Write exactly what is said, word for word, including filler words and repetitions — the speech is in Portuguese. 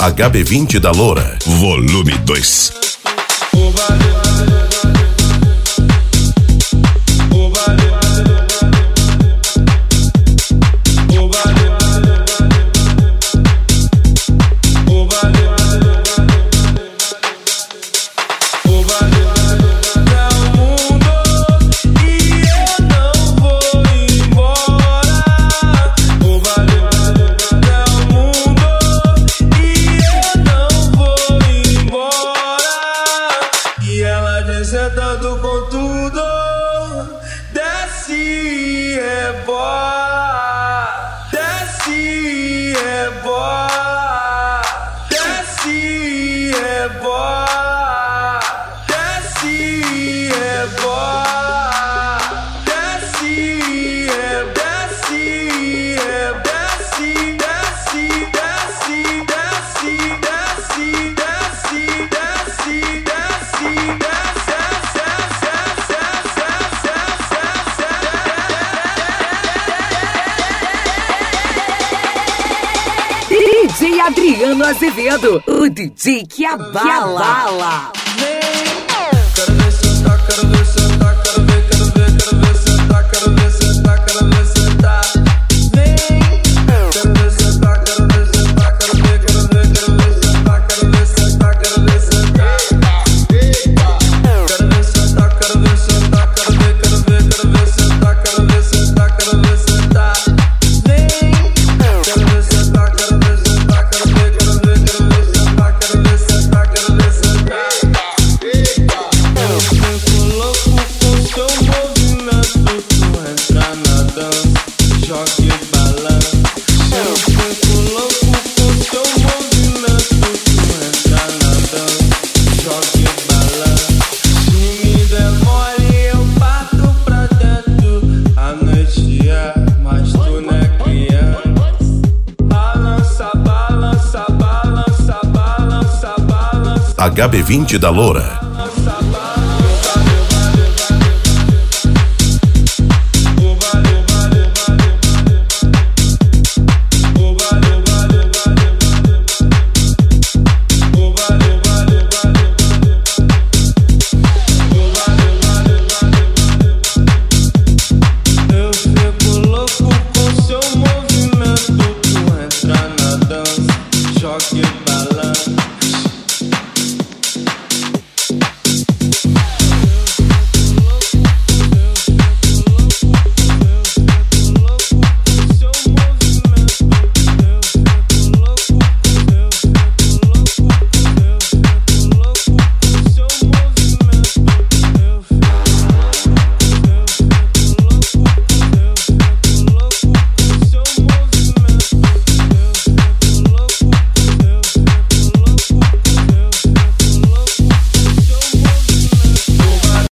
H B vinte da Loura, volume dois. Sentando com tudo, desce, rebola, desce, rebola, desce, rebola, desce, rebola, desce, desce, desce, desce, desce, desce, desce, desce, desce, desce. D J Adriano Azevedo, o D J que abala. Quero ver sentar, quero ver sentar, quero ver, quero ver, quero ver sentar, quero ver sentar, quero ver sentar. Vem. Quero ver sentar, quero ver sentar, quero ver, quero ver, quero ver sentar, quero ver sentar, quero ver sentar. Quero ver sentar, quero ver sentar, quero ver, quero ver, quero ver sentar, quero ver sentar, quero ver sentar. Vem. Quero ver sentar, quero ver sentar, quero ver, quero ver, quero ver sentar, quero ver sentar, quero ver sentar. Eu fico louco com seu movimento, tu entra na dança, joga e balança. Eu fico louco com seu movimento, tu entra na dança, joga e balança. Se me der mole eu parto pra dentro, a noite é, mas tu não é criança. Balança, balança, balança, balança, balança. H B vinte da Loura.